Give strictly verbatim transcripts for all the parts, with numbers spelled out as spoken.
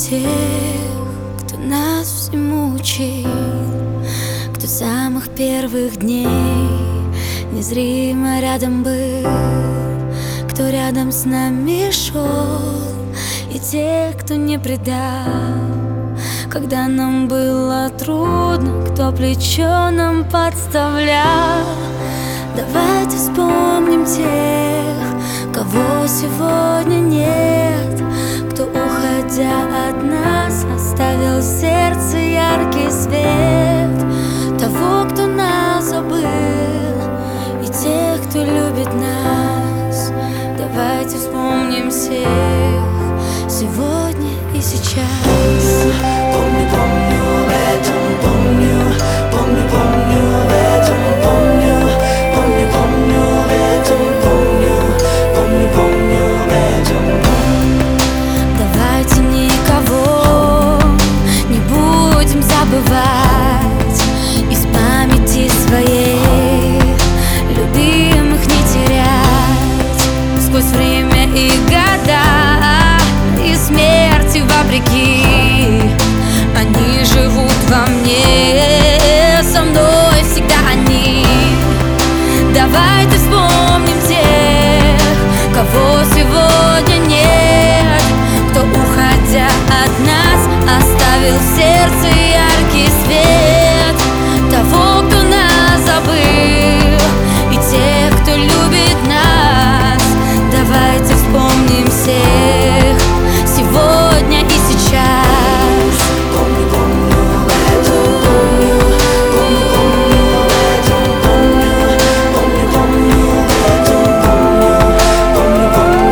тех, кто нас всему учил, кто с самых первых дней незримо рядом был, кто рядом с нами шел, и тех, кто не предал, когда нам было трудно, кто плечо нам подставлял. Давайте вспомним тех, кого сегодня нет, кто, уходя от нас, оставил в сердце яркий свет. Того, кто нас забыл, и тех, кто любит нас. Давайте вспомним всех сегодня и сейчас. Помню, помню, этом помню, помню, помню, этом помню, помню, помню, этом помню, помню, помню, этом помню. Давайте никого не будем забывать, из памяти своей любимых не терять. Сквозь время и года, и смерти вопреки, они живут во мне, со мной всегда они. Давайте вспомним тех, кого сегодня нет, кто, уходя от нас, оставил в сердце яркий свет. Того, кто нас забыл, и тех, кто любит нас. Давайте вспомним всех сегодня и сейчас. Помню, помню, этом помню, помню, помню, этом помню, помню, помню, этом помню,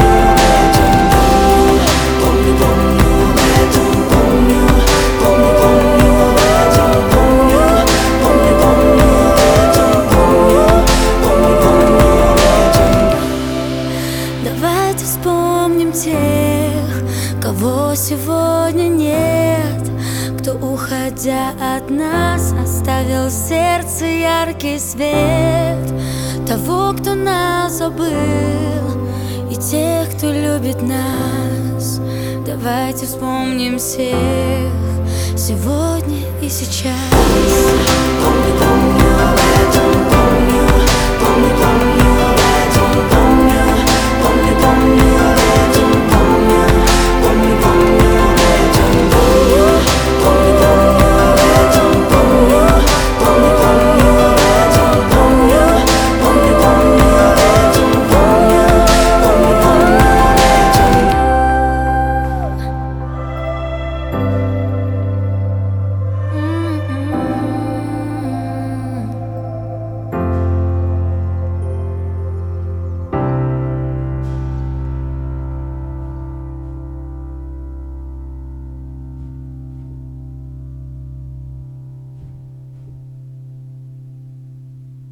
помню, помню, этом помню, помню, помню, этом помню, помню, помню, этом помню, помню, помню, этом помню. Давайте вспомним тех, кого сегодня нет, кто, уходя от нас, оставил в сердце яркий свет. Того, кто нас забыл, и тех, кто любит нас. Давайте вспомним всех сегодня и сейчас. Помню, помню, этом